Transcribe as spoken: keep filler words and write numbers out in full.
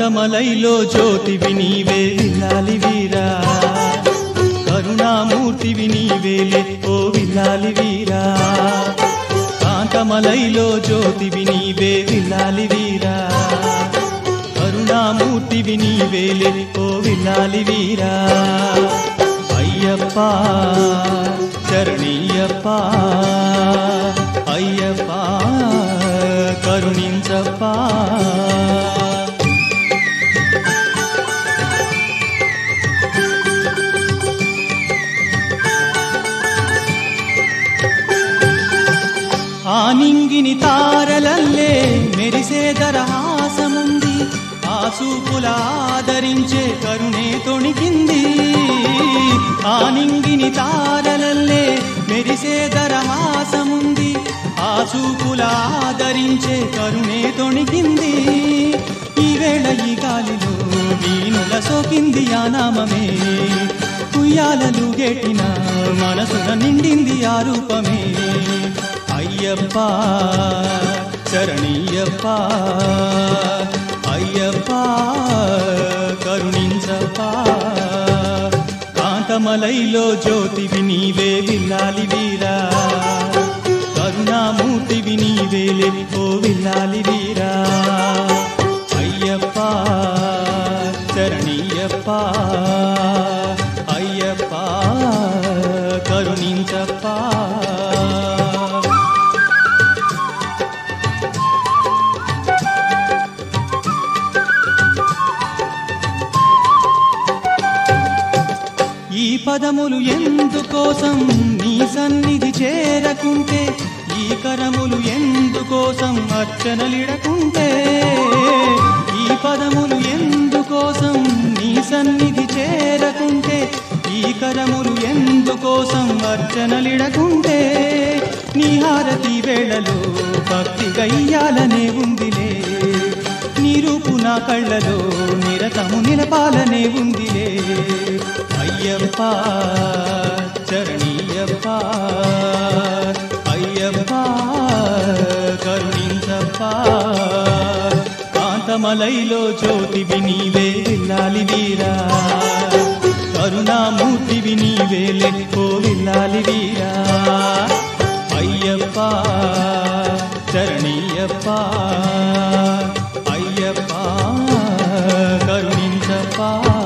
కాంతమలైలో జ్యోతివి నీవే విల్లాలి వీరా, కరుణామూర్తివి నీవేలే ఓ విల్లాలి వీరా. కాంతమలైలో జ్యోతివి నీవే విల్లాలి వీరా, కరుణామూర్తివి నీవేలే ఓ విల్లాలి వీరా. అయ్యప్ప శరణీయప్ప, అయ్యప్ప కరుణించప్ప. ఆనింగిని తారలల్లే మెరిసే దరహాసముంది, ఆ చూపుల ఆదరించే కరుణే తొణికింది. ఆనింగిని తారలల్లే మెరిసే దరహాసముంది, ఆ చూపుల ఆదరించే కరుణే తొణికింది. ఈవేళ ఈ గాలిలో వీణుల సోకింది ఆ నామమే, ఉయ్యాలలు గెట్టిన మనసున నిండింది ఆ రూపమే. అయ్యప్ప శరణీయప్ప, అయ్యప్ప కరుణించప్ప. కాంతమలైలో జ్యోతివి నీవే విల్లాలి వీరా, కరుణామూర్తివి నీవేలే ఓ విల్లాలి వీరా. అయ్యప్ప శరణీయప్ప, అయ్యప్ప కరుణించప్ప. ఈ పదములు ఎందుకోసం నీ సన్నిధి చేరకుంటే, ఈ కరములు ఎందుకోసం అర్చనలిడకుంటే. ఈ పదములు ఎందుకోసం నీ సన్నిధి చేరకుంటే, ఈ కరములు ఎందుకోసం అర్చనలిడకుంటే. నీ హారతి వేళలో భక్తి గయ్యాలనే ఉందిలే, నీ రూపు నా కళ్ళలో నిరతము నిలపాలనే ఉందిలే. అయ్యప్ప శరణీయప్ప, అయ్యప్ప కరుణించప్ప. కాంతమలైలో జ్యోతివి నీవే విల్లాలి వీరా, కరుణామూర్తివి నీవేలే ఓ విల్లాలి వీరా. అయ్యప్ప శరణీయప్ప, అయ్యప్ప కరుణించప్ప.